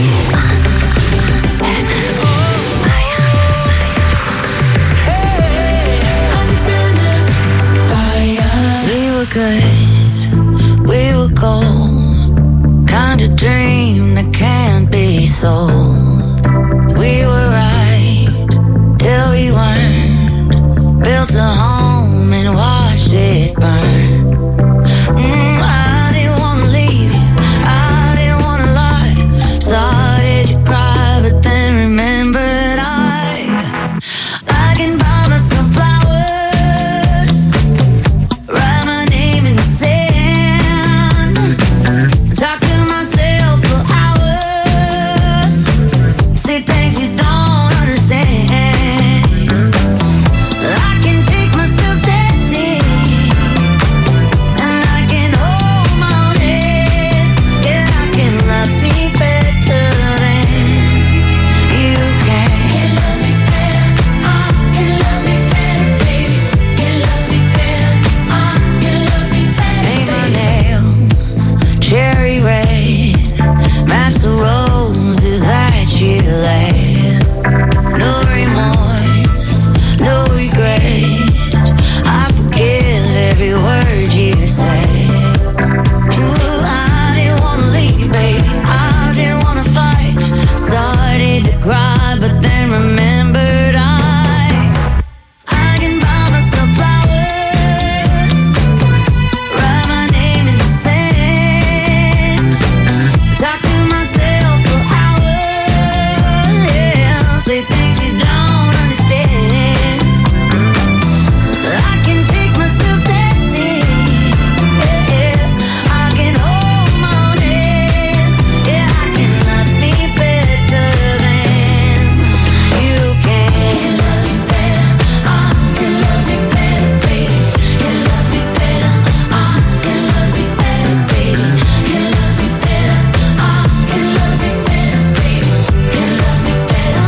We were good, we were gold, kind of dream that can't be sold. We were right till we weren't, built a home and watched it burn. Mm, I didn't wanna leave you, I didn't wanna lie. Started to cry, but then remembered I I can buy myself flowers, write my name in the sand, talk to myself for hours, say things you don't understand. I can take myself dancing, and I can hold my own head. Yeah, I can love me better than you can. Can love me better, uh, can love me better, baby. Can love me better, uh, can love me better. Paint my nails cherry red, match the roses that you laid. No remorse, no regret. I forgive every word you say. Ooh, I didn't wanna leave, babe. I didn't wanna fight. Started to cry, but then remembered I I can buy myself flowers, write my name in the sand, talk to myself for hours, yeah, say things you don't understand. I can take myself dancing, yeah, I can hold my own head, yeah, I can love me better than you can. Can love me better, I can love me better, baby. Can love me better, I can love me better, baby. Can love me better, I can love me better, baby. Can love me better,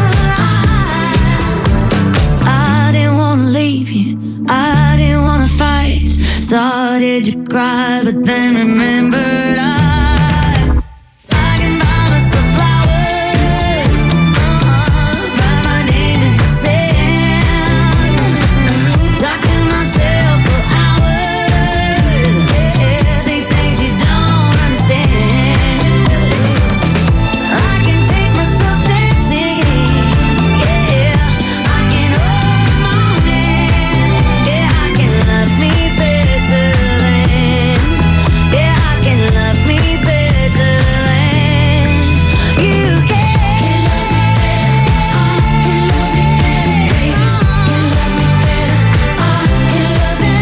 I I didn't wanna leave you, I didn't wanna fight. Started to cry, but then remembered I I can buy myself flowers, uh-uh, write my name in the sand, talk to myself for hours, yeah, say things you don't understand. I can take myself dancing, yeah, I can hold my own hand, yeah, I can love me better than, yeah, I can love me better than you can. Can love me better, I can love me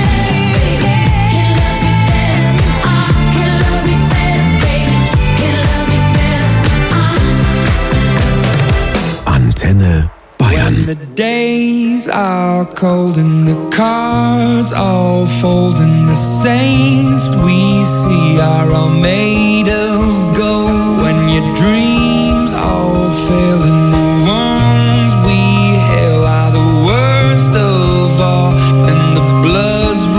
better, baby. Can love me better, I can love me better, baby. Can love me better, I can love me better, baby. Can love me better, I Antenne Bayern. When the days are cold and the cards all fold and the saints we see are all made of gold. When your dreams all fail and the ones we hail are the worst of all, and the bloods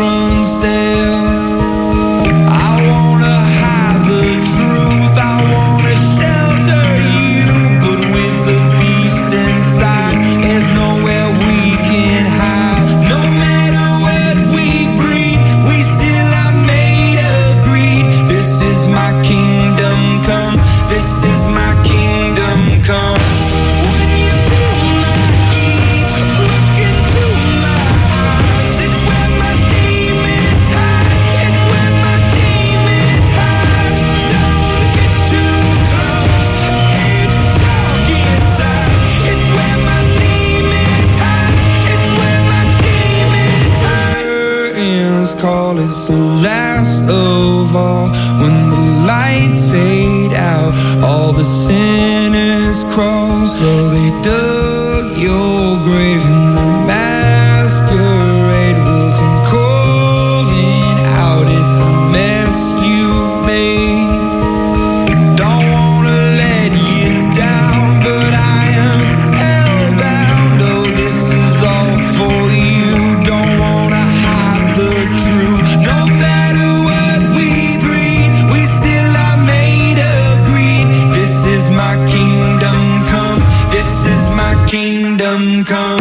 call, it's the last of all. When the lights fade out, all the sinners crawl. So they dug your grave in the masquerade will come calling out at the mess you made. Don't wanna let you down, but I am hellbound. Oh, this is all for you. Don't wanna hide the truth. No matter what we breed, we still are made of greed. This is my kingdom come. This is my kingdom come.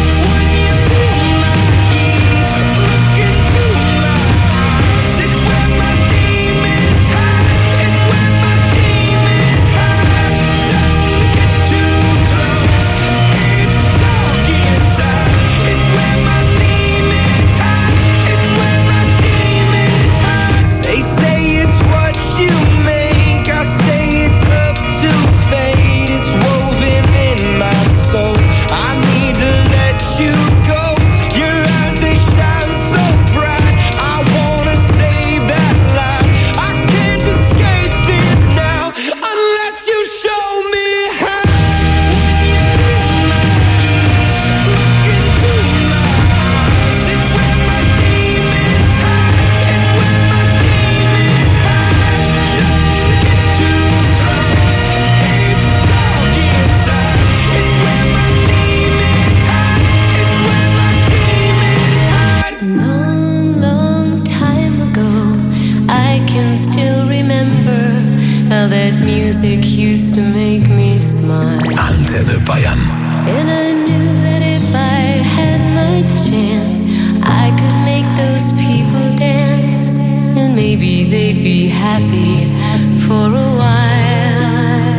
They say it's what you make, I say it's up to fate. It's woven in my soul, I need to let you go. Your eyes, they shine so bright, I wanna save that light. I can't escape this now, unless you show me how. Look into my eyes, it's where my demons hide. It's where my demons hide. Don't get too close, it's dark inside. It's where my demons hide. It's where my demons hide. Long, long time ago, I can still remember how that music used to make me smile. Antenne Bayern. And I knew that if I had my chance, I could make those people dance. And maybe they'd be happy for a while.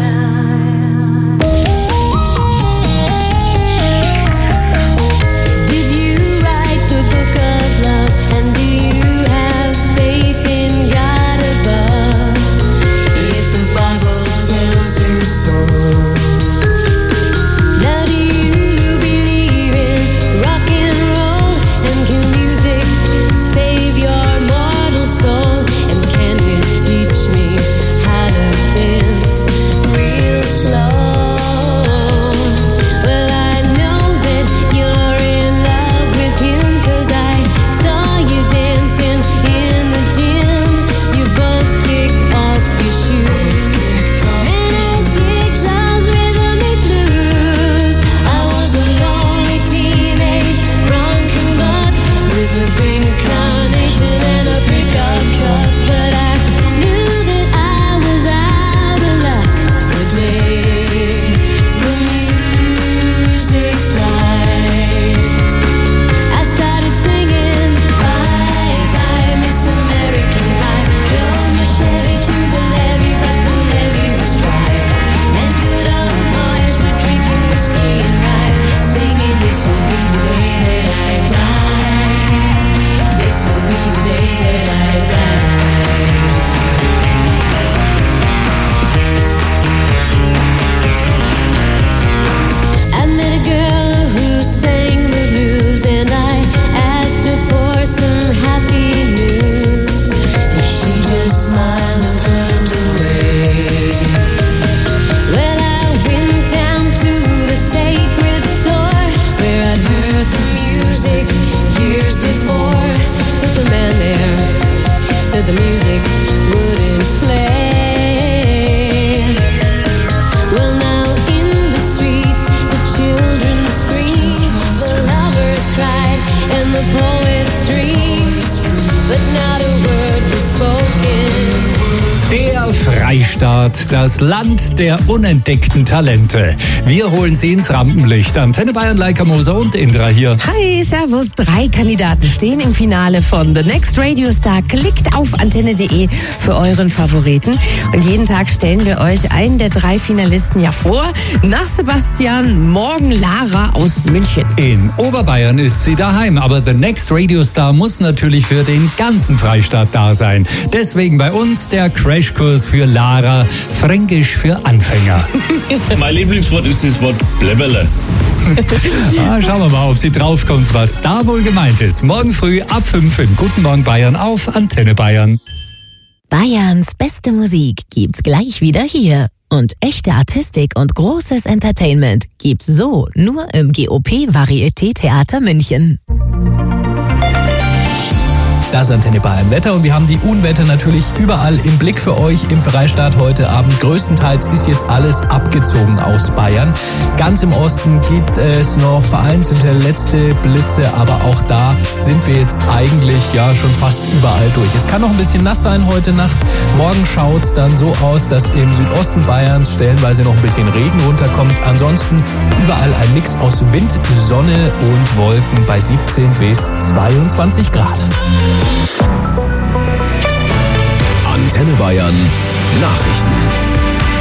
Did you write the book of love? And do you have faith in God above? If the Bible tells you so. Now do you believe in rock and roll? And can music save your mortal soul? And can it teach me how to dance real slow? Well, I know that you're in love with him, 'cause I saw you dancing in the gym. You both kicked off your shoes. And I dig those rhythmic blues. I was a lonely teenage drunken buck with a pink carnation and a pickup truck. But I knew that I was out of luck the day the music died. I started singing bye bye Miss American Pie. Drove my Chevy to the levee, but the levee was dry. And good old boys were drinking whiskey and rye, singing this will be the day that I die. This will be the day that I die. I met a girl who sang the blues, and I asked her for some happy news. But she just smiled and turned away. Well, I went down to the sacred store where I'd heard the music years before. But the man there said the music wouldn't play. Well, now in the streets, the children scream, the lovers cried, and the poets dreamed, but not a word was spoken. Der Freistaat, das Land der unentdeckten Talente. Wir holen Sie ins Rampenlicht. Antenne Bayern, Leica Moser und Indra hier. Hi, servus. Drei Kandidaten stehen im Finale von The Next Radio Star. Klickt auf antenne punkt de für euren Favoriten. Und jeden Tag stellen wir euch einen der drei Finalisten ja vor. Nach Sebastian, morgen Lara aus München. In Oberbayern ist sie daheim, aber The Next Radio Star muss natürlich für den ganzen Freistaat da sein. Deswegen bei uns der Crashkurs für Lara, Fränkisch für Anfänger. Mein Lieblingswort ist das Wort Blebele. Ah, schauen wir mal, ob sie draufkommt, was da wohl gemeint ist. Morgen früh ab fünf im Guten Morgen Bayern auf Antenne Bayern. Bayerns beste Musik gibt's gleich wieder hier. Und echte Artistik und großes Entertainment gibt's so nur im G O P Varieté Theater München. Das Antenne Bayern Wetter und wir haben die Unwetter natürlich überall im Blick für euch im Freistaat heute Abend. Größtenteils ist jetzt alles abgezogen aus Bayern. Ganz im Osten gibt es noch vereinzelte letzte Blitze, aber auch da sind wir jetzt eigentlich ja schon fast überall durch. Es kann noch ein bisschen nass sein heute Nacht. Morgen schaut es dann so aus, dass im Südosten Bayerns stellenweise noch ein bisschen Regen runterkommt. Ansonsten überall ein Mix aus Wind, Sonne und Wolken bei siebzehn bis zweiundzwanzig Grad. Antenne Bayern Nachrichten.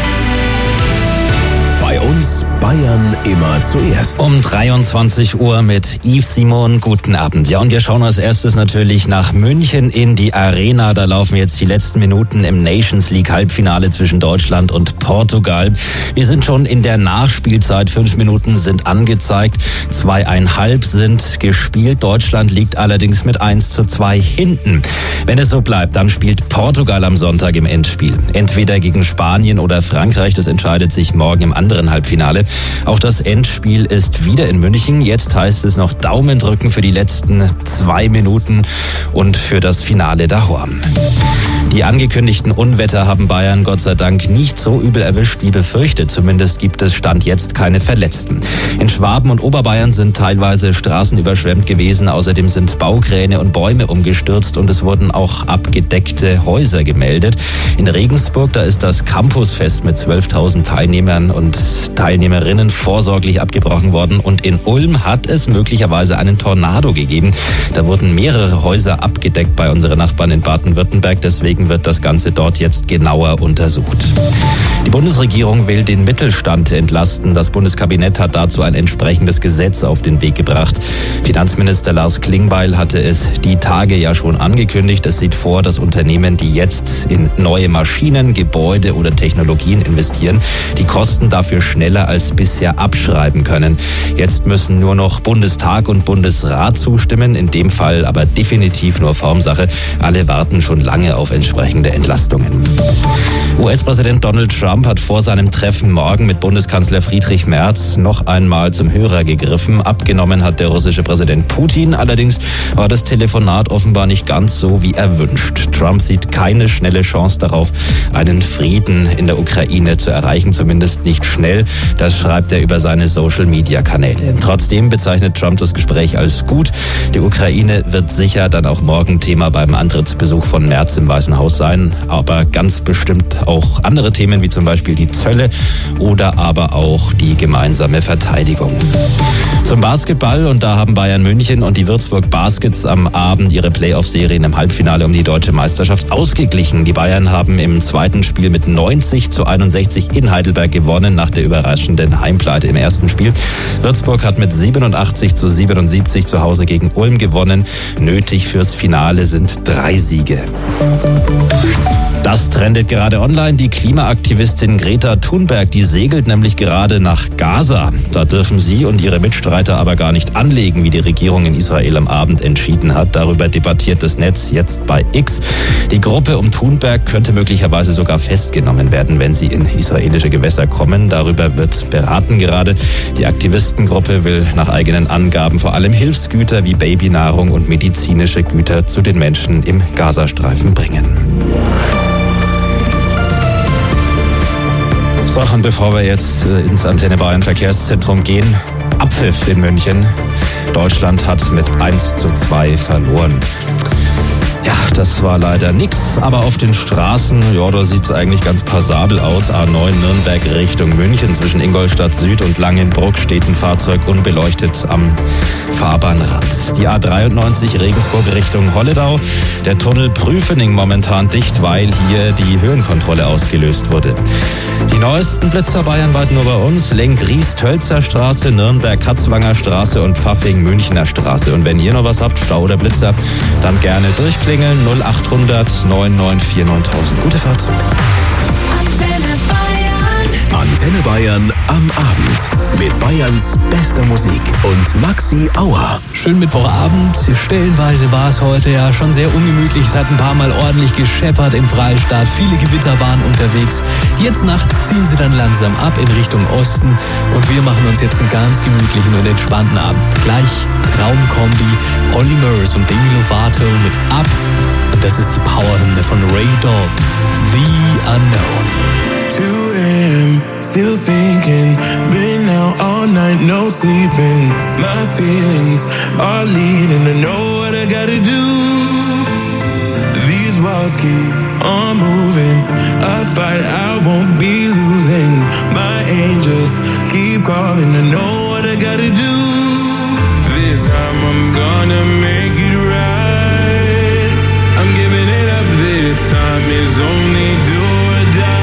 Bei uns Bayern immer zuerst. Um dreiundzwanzig Uhr mit Yves Simon. Guten Abend. Ja, und wir schauen als erstes natürlich nach München in die Arena. Da laufen jetzt die letzten Minuten im Nations League Halbfinale zwischen Deutschland und Portugal. Wir sind schon in der Nachspielzeit. Fünf Minuten sind angezeigt. Zweieinhalb sind gespielt. Deutschland liegt allerdings mit eins zu zwei hinten. Wenn es so bleibt, dann spielt Portugal am Sonntag im Endspiel. Entweder gegen Spanien oder Frankreich. Das entscheidet sich morgen im anderen Halbfinale. Auch das Endspiel ist wieder in München. Jetzt heißt es noch Daumen drücken für die letzten zwei Minuten und für das Finale daheim. Die angekündigten Unwetter haben Bayern Gott sei Dank nicht so übel erwischt wie befürchtet. Zumindest gibt es Stand jetzt keine Verletzten. In Schwaben und Oberbayern sind teilweise Straßen überschwemmt gewesen. Außerdem sind Baukräne und Bäume umgestürzt und es wurden auch abgedeckte Häuser gemeldet. In Regensburg, da ist das Campusfest mit zwölftausend Teilnehmern und Teilnehmerinnen vorsorglich abgebrochen worden. Und in Ulm hat es möglicherweise einen Tornado gegeben. Da wurden mehrere Häuser abgedeckt bei unseren Nachbarn in Baden-Württemberg. Deswegen wird das Ganze dort jetzt genauer untersucht. Die Bundesregierung will den Mittelstand entlasten. Das Bundeskabinett hat dazu ein entsprechendes Gesetz auf den Weg gebracht. Finanzminister Lars Klingbeil hatte es die Tage ja schon angekündigt. Es sieht vor, dass Unternehmen, die jetzt in neue Maschinen, Gebäude oder Technologien investieren, die Kosten dafür schneller als bisher abschreiben können. Jetzt müssen nur noch Bundestag und Bundesrat zustimmen, in dem Fall aber definitiv nur Formsache. Alle warten schon lange auf entsprechende Entlastungen. U S-Präsident Donald Trump hat vor seinem Treffen morgen mit Bundeskanzler Friedrich Merz noch einmal zum Hörer gegriffen. Abgenommen hat der russische Präsident Putin. Allerdings war das Telefonat offenbar nicht ganz so wie erwünscht. Trump sieht keine schnelle Chance darauf, einen Frieden in der Ukraine zu erreichen, zumindest nicht schnell. Das schreibt er über seine Social-Media-Kanäle. Trotzdem bezeichnet Trump das Gespräch als gut. Die Ukraine wird sicher dann auch morgen Thema beim Antrittsbesuch von Merz im Weißen Haus sein, aber ganz bestimmt auch andere Themen wie zum Beispiel die Zölle oder aber auch die gemeinsame Verteidigung. Zum Basketball, und da haben Bayern München und die Würzburg Baskets am Abend ihre Playoff-Serien im Halbfinale um die deutsche Meisterschaft ausgeglichen. Die Bayern haben im zweiten Spiel mit neunzig zu einundsechzig in Heidelberg gewonnen nach der überraschenden Heimpleite im ersten Spiel. Würzburg hat mit siebenundachtzig zu siebenundsiebzig zu Hause gegen Ulm gewonnen. Nötig fürs Finale sind drei Siege. Das trendet gerade online. Die Klimaaktivistin Greta Thunberg, die segelt nämlich gerade nach Gaza. Da dürfen sie und ihre Mitstreiter aber gar nicht anlegen, wie die Regierung in Israel am Abend entschieden hat. Darüber debattiert das Netz jetzt bei X. Die Gruppe um Thunberg könnte möglicherweise sogar festgenommen werden, wenn sie in israelische Gewässer kommen. Darüber wird beraten gerade. Die Aktivistengruppe will nach eigenen Angaben vor allem Hilfsgüter wie Babynahrung und medizinische Güter zu den Menschen im Gazastreifen bringen. So, und bevor wir jetzt ins Antenne Bayern Verkehrszentrum gehen, Abpfiff in München. Deutschland hat mit eins zu zwei verloren. Ja, das war leider nix, aber auf den Straßen, ja, da sieht's eigentlich ganz passabel aus. A neun Nürnberg Richtung München, zwischen Ingolstadt Süd und Langenbruck steht ein Fahrzeug unbeleuchtet am Fahrbahnrand. Die A dreiundneunzig Regensburg Richtung Holledau, der Tunnel Prüfening momentan dicht, weil hier die Höhenkontrolle ausgelöst wurde. Die neuesten Blitzer bayernweit nur bei uns, Lenk-Ries-Tölzer Straße, Nürnberg-Katzwanger Straße und Pfaffing-Münchner Straße. Und wenn ihr noch was habt, Stau oder Blitzer, dann gerne durchklingeln. null achthundert neun neun vier neuntausend. Gute Fahrt. Antenne Antenne Bayern am Abend mit Bayerns bester Musik und Maxi Auer. Schönen Mittwochabend. Stellenweise war es heute ja schon sehr ungemütlich. Es hat ein paar Mal ordentlich gescheppert im Freistaat. Viele Gewitter waren unterwegs. Jetzt nachts ziehen sie dann langsam ab in Richtung Osten. Und wir machen uns jetzt einen ganz gemütlichen und entspannten Abend. Gleich Traumkombi, Olly Murs und Demi Lovato mit Up. Und das ist die Powerhymne von Ray Dalton. The Unknown. two a.m. still thinking, been out all night, no sleeping. My feelings are leading to know what I gotta do. These walls keep on moving. I fight, I won't be losing. My angels keep calling to know what I gotta do. This time I'm gonna make it right. I'm giving it up, this time is only do or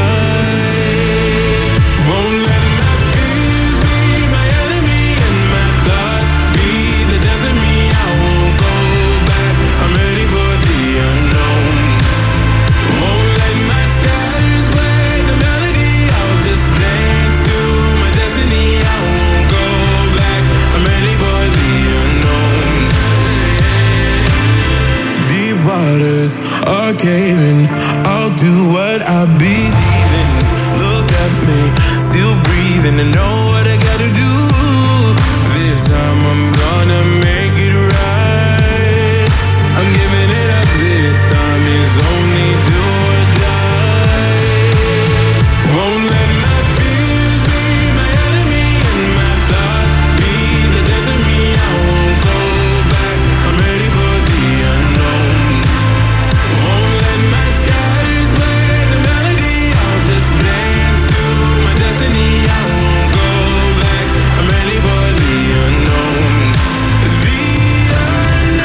die. Won't let my fears be my enemy and my thoughts be the death of me. I won't go back, I'm ready for the unknown. Won't let my stars play the melody, I'll just dance to my destiny. I won't go back, I'm ready for the unknown. Deep waters are caving, I'll do what I believe in. Look at me, still breathing and know what I gotta do. This time I'm gonna make it right. I'm giving it up, this time is only do or die. Won't let my fears be my enemy and my thoughts be the death of me. I won't go back, I'm ready for the unknown. Won't let my skies play the melody, I'll just dance to my destiny. I won't go back, I'm ready for the unknown. The unknown.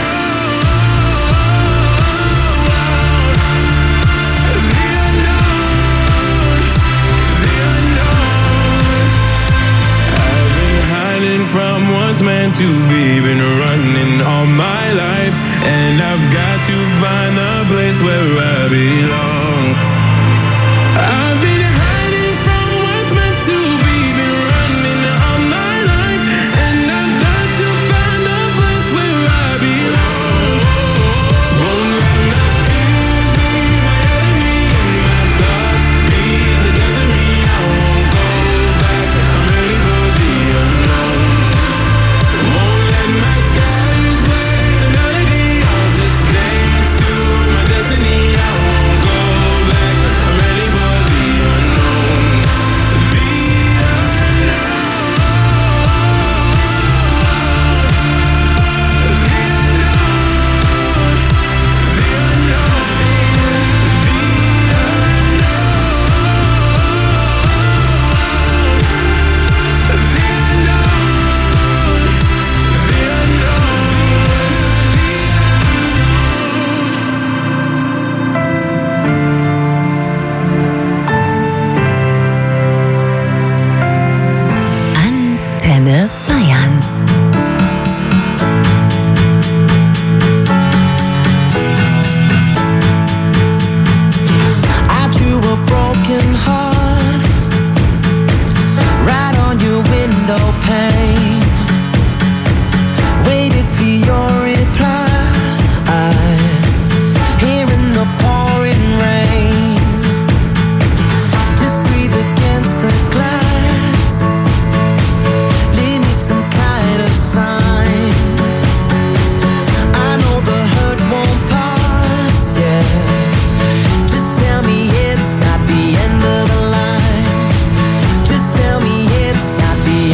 The unknown. The unknown. I've been hiding from what's meant to be, been running all my life, and I've got to find the place where I belong.